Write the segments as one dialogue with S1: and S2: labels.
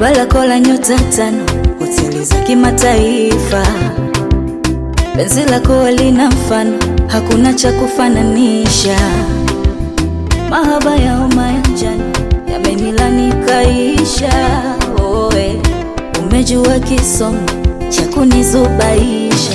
S1: Balako la nyota 5, hoteli za kimataifa. Penzi lako lina mfano, hakuna cha kufananisha. Mahaba ya homa ya njano yamenilani kaisha. Oe, umejua kisomo cha kunizubaisha.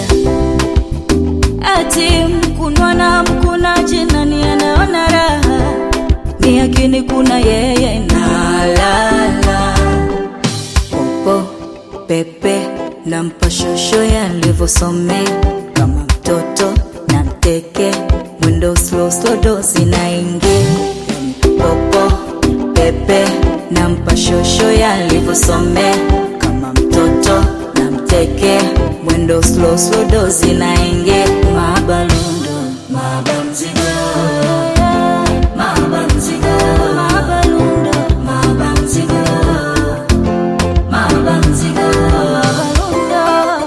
S1: Ati mkunwa na mkunaji nani anaona raha? Ni akini kuna yeye na lala. Popo, pepe, nampa shosho yalivyosomea. Kama mtoto na mteke, mwendo slow slow dozi na ingi. Popo, pepe, nampa shosho yalivyosomea. Kama mtoto na mteke, mwendo slow slow dozi na ingi. Mabalundo, mabamzigo, mabamzigo, mabalundo, mabamzigo, mabamzigo, mabalundo.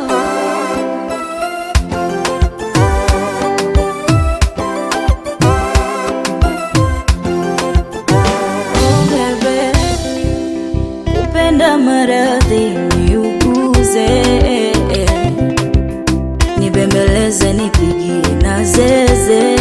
S1: Oh bebe, upenda maradhi niuguze, nibembeleze nipigie na zeze,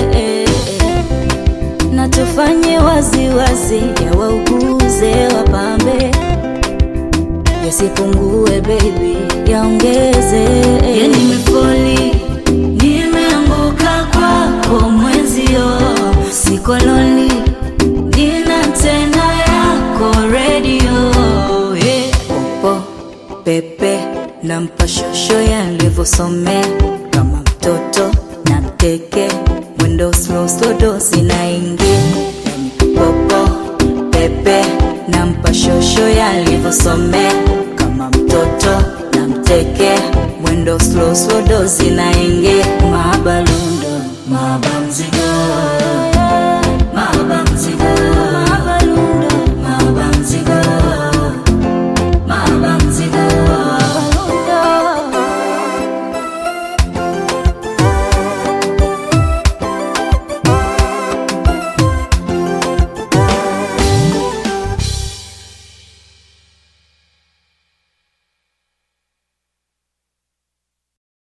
S1: na tufanye wazi wazi ya wauguze wapambe. Yasipungue baby, yaongeze. Ya nimefoli, nimeanguka kwako mwenzio. Siko lonely, nina tena yako radio. Popo, pepe, nampa shosho yalivyosomea. Kama mtoto na mteke, mwendo slow slow dozi na ingi. Popo, pepe, nampa shosho yalivyosomea. Kama mtoto na mteke, mwendo slow slow dozi na ingi. Mabalundo, mabamzigo.